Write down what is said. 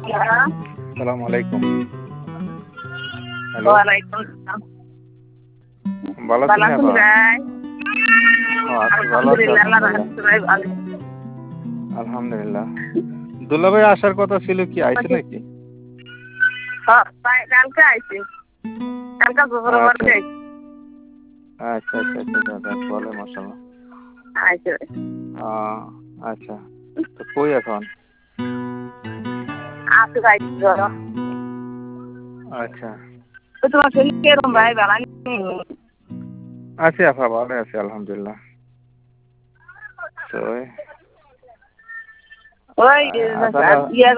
আসসালামু আলাইকুম। হ্যালো, ওয়ালাইকুম আসসালাম। ভালো আছেন ভালো নি আছেন আপা? ভাই? আছি, ভালো আছি আলহামদুলিল্লাহ, আল্লাহর আলহামদুলিল্লাহ। রহমতে ভাই ভালো। আলহামদুলিল্লাহ। দুলাভাই আসার কথা ছিল, কি আইছে নাকি? ভাই কালকে আইছি। কালকে দুপুরে আচ্ছা বাড়ি আইছি। আচ্ছা আচ্ছা আচ্ছা যাক বলে মাশাআল্লাহ। আইছে। আহ, আচ্ছা, তো কই এখন? আছে ভাই জ্বর। আচ্ছা, তো তোমার শরীর কিরকম তো ভাই? ভালো নেই? আছি আপা, ভালো আছি আলহামদুলিল্লাহ। তো ওই তাহলে ইয়ে